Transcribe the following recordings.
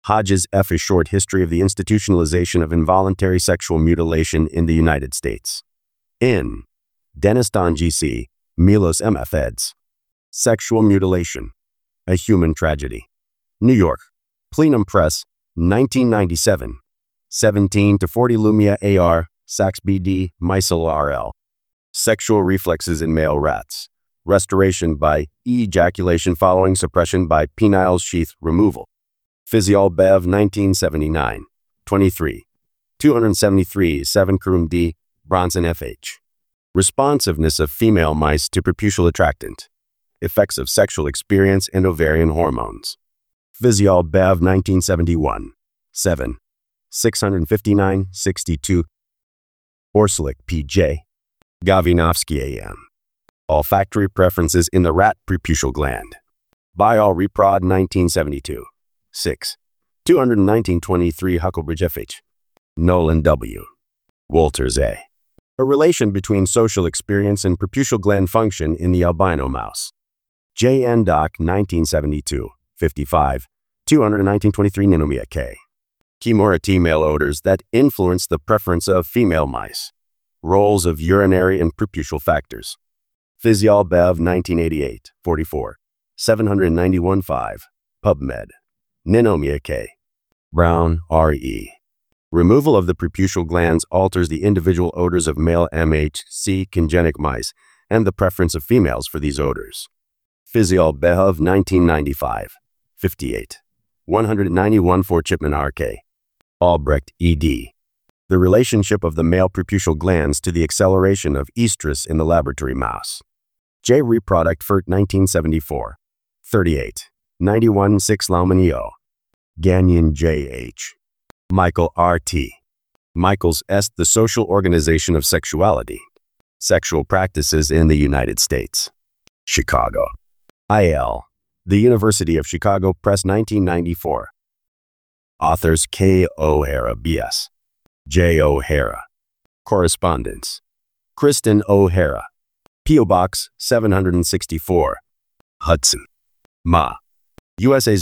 Hodges F. A Short History of the Institutionalization of Involuntary Sexual Mutilation in the United States. In Dennis Don G.C., Milos M.F. eds. Sexual Mutilation, A Human Tragedy. New York, Plenum Press, 1997. 17-40 Lumia A.R., Sachs B.D., Meisel R.L. Sexual Reflexes in Male Rats. Restoration by ejaculation following suppression by penile sheath removal. Physiol Bev 1979. 23. 273 7 Kurum D. Bronson F.H. Responsiveness of female mice to preputial attractant. Effects of sexual experience and ovarian hormones. Physiol Bev 1971. 7. 659 62. Orsulik P.J. Gavinovsky A.M. Olfactory preferences in the rat preputial gland. Biol Reprod 1972. 6. 219-23 Huckelbridge F.H. Nolan W. Walters A. A relation between social experience and preputial gland function in the albino mouse. J. N. Doc 1972. 55. 219-23 Ninomiya K. Kimura T. Male odors that influence the preference of female mice. Roles of urinary and preputial factors. Physiol Bev 1988. 44. 791-5. PubMed. Ninomiya K. Brown, R.E. Removal of the preputial glands alters the individual odors of male MHC congenic mice and the preference of females for these odors. Physiol Bev 1995. 58. 191-4 Chipman R.K. Albrecht E.D. The relationship of the male preputial glands to the acceleration of estrus in the laboratory mouse. J. Reproduct Fert 1974. 38. 91-6 Laumanio. Gagnon J.H. Michael R.T. Michaels S. The Social Organization of Sexuality. Sexual Practices in the United States. Chicago. I.L. The University of Chicago Press 1994. Authors K. O'Hara B.S. J. O'Hara. Correspondence. Kristen O'Hara. P.O. Box 764. Hudson. Ma. USA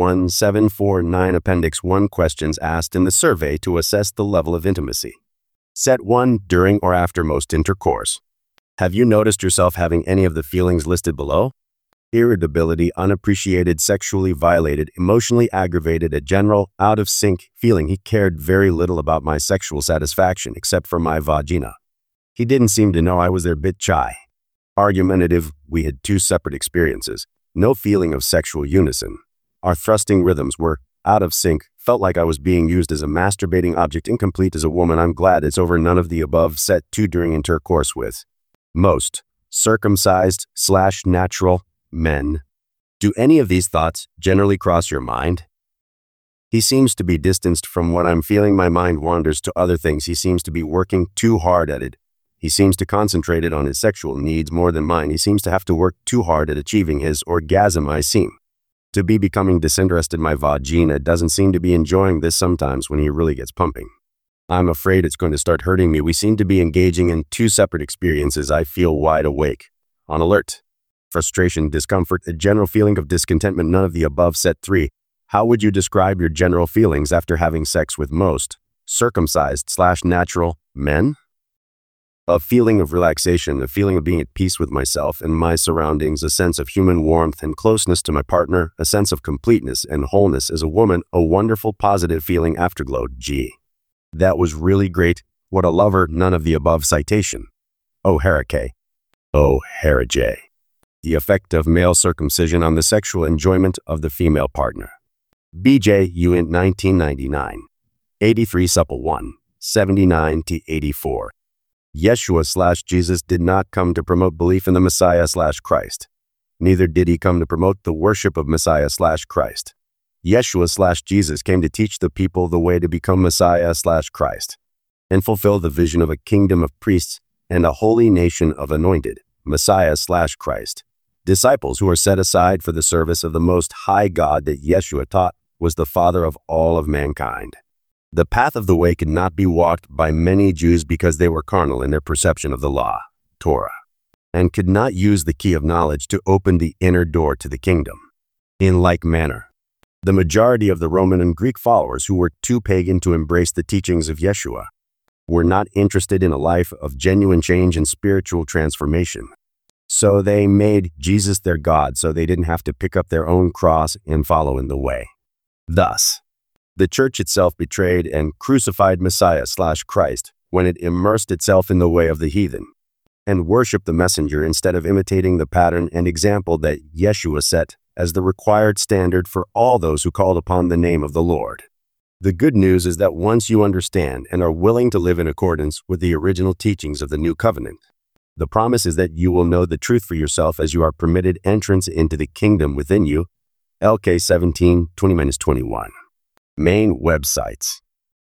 01749 Appendix 1 Questions asked in the survey to assess the level of intimacy. Set 1. During or after most intercourse. Have you noticed yourself having any of the feelings listed below? Irritability, unappreciated, sexually violated, emotionally aggravated, a general, out of sync feeling he cared very little about my sexual satisfaction except for my vagina. He didn't seem to know I was their bit shy. Argumentative, we had two separate experiences. No feeling of sexual unison. Our thrusting rhythms were out of sync, felt like I was being used as a masturbating object, incomplete as a woman. I'm glad it's over. None of the above. Set 2. During intercourse with most circumcised/natural men. Do any of these thoughts generally cross your mind? He seems to be distanced from what I'm feeling. My mind wanders to other things. He seems to be working too hard at it. He seems to concentrate it on his sexual needs more than mine. He seems to have to work too hard at achieving his orgasm. I seem to be becoming disinterested. My vagina doesn't seem to be enjoying this sometimes when he really gets pumping. I'm afraid it's going to start hurting me. We seem to be engaging in two separate experiences. I feel wide awake, on alert. Frustration, discomfort, a general feeling of discontentment. None of the above. Set 3. How would you describe your general feelings after having sex with most circumcised/natural men? A feeling of relaxation, a feeling of being at peace with myself and my surroundings, a sense of human warmth and closeness to my partner, a sense of completeness and wholeness as a woman, a wonderful positive feeling. Afterglow. G. That was really great. What a lover. None of the above. Citation. O'Hara K. O'Hara J. The effect of male circumcision on the sexual enjoyment of the female partner. B.J. Uint 1999. 83 Supple 1. 79-84. Yeshua/Jesus did not come to promote belief in the Messiah/Christ. Neither did he come to promote the worship of Messiah/Christ. Yeshua/Jesus came to teach the people the way to become Messiah/Christ and fulfill the vision of a kingdom of priests and a holy nation of anointed Messiah/Christ. Disciples who are set aside for the service of the Most High God that Yeshua taught was the Father of all of mankind. The path of the way could not be walked by many Jews because they were carnal in their perception of the law, Torah, and could not use the key of knowledge to open the inner door to the kingdom. In like manner, The majority of the Roman and Greek followers who were too pagan to embrace the teachings of Yeshua were not interested in a life of genuine change and spiritual transformation. So they made Jesus their God so they didn't have to pick up their own cross and follow in the way. Thus, the church itself betrayed and crucified Messiah/Christ when it immersed itself in the way of the heathen and worshiped the messenger instead of imitating the pattern and example that Yeshua set as the required standard for all those who called upon the name of the Lord. The good news is that once you understand and are willing to live in accordance with the original teachings of the new covenant, the promise is that you will know the truth for yourself as you are permitted entrance into the kingdom within you. LK 17:20-21. Main websites.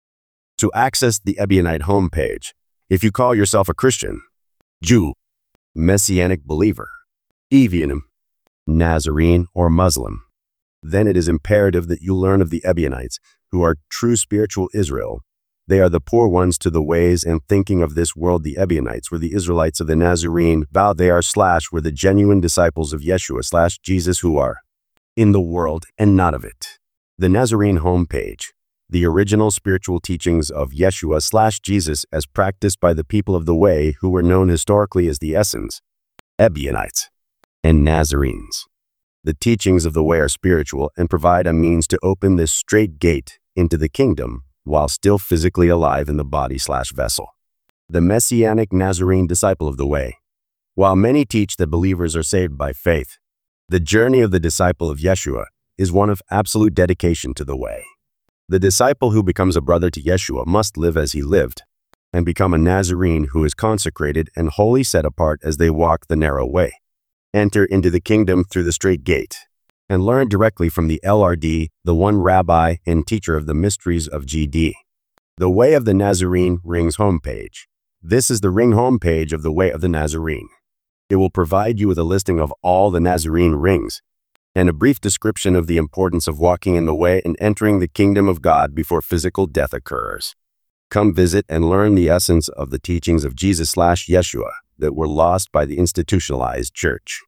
To access the Ebionite homepage, if you call yourself a Christian, Jew, Messianic believer, Evianim, Nazarene, or Muslim, then it is imperative that you learn of the Ebionites, who are true spiritual Israel. They are the poor ones to the ways and thinking of this world. The Ebionites were the Israelites of the Nazarene vow they are / were the genuine disciples of Yeshua / Jesus who are in the world and not of it. The Nazarene homepage, the original spiritual teachings of Yeshua / Jesus as practiced by the people of the way who were known historically as the Essenes, Ebionites, and Nazarenes. The teachings of the way are spiritual and provide a means to open this straight gate into the kingdom while still physically alive in the body/vessel. The Messianic Nazarene disciple of the way. While many teach that believers are saved by faith, the journey of the disciple of Yeshua is one of absolute dedication to the way. The disciple who becomes a brother to Yeshua must live as he lived and become a Nazarene who is consecrated and wholly set apart as they walk the narrow way, enter into the kingdom through the straight gate, and learn directly from the LRD, the one rabbi and teacher of the mysteries of GD. The Way of the Nazarene Rings homepage. This is the ring homepage of the Way of the Nazarene. It will provide you with a listing of all the Nazarene rings and a brief description of the importance of walking in the way and entering the kingdom of God before physical death occurs. Come visit and learn the essence of the teachings of Jesus / Yeshua that were lost by the institutionalized church.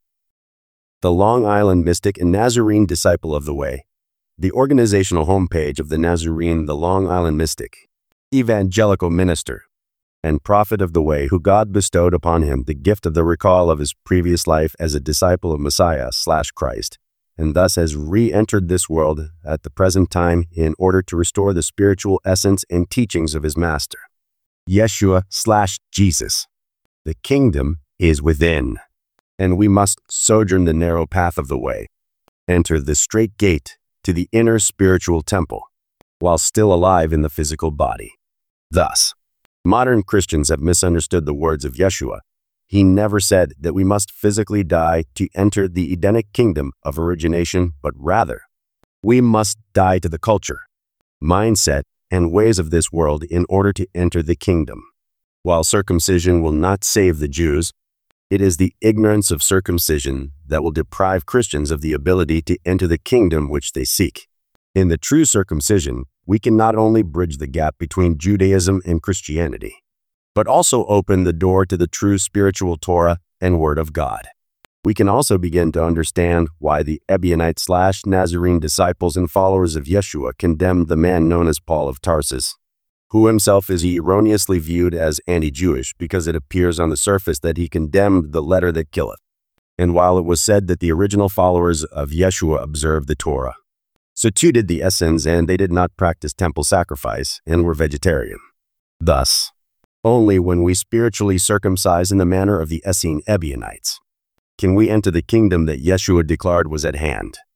The Long Island Mystic and Nazarene Disciple of the Way. The organizational homepage of the Nazarene, the Long Island Mystic, evangelical minister, and prophet of the way who God bestowed upon him the gift of the recall of his previous life as a disciple of Messiah / Christ, and thus has re-entered this world at the present time in order to restore the spiritual essence and teachings of his master, Yeshua / Jesus. The kingdom is within, and we must sojourn the narrow path of the way, enter the straight gate to the inner spiritual temple, while still alive in the physical body. Thus, modern Christians have misunderstood the words of Yeshua. He never said that we must physically die to enter the Edenic kingdom of origination, but rather, we must die to the culture, mindset, and ways of this world in order to enter the kingdom. While circumcision will not save the Jews, it is the ignorance of circumcision that will deprive Christians of the ability to enter the kingdom which they seek. In the true circumcision, we can not only bridge the gap between Judaism and Christianity, but also open the door to the true spiritual Torah and Word of God. We can also begin to understand why the Ebionite / Nazarene disciples and followers of Yeshua condemned the man known as Paul of Tarsus, who himself is erroneously viewed as anti-Jewish because it appears on the surface that he condemned the letter that killeth. And while it was said that the original followers of Yeshua observed the Torah, so too did the Essenes, and they did not practice temple sacrifice and were vegetarian. Thus, only when we spiritually circumcise in the manner of the Essene Ebionites can we enter the kingdom that Yeshua declared was at hand.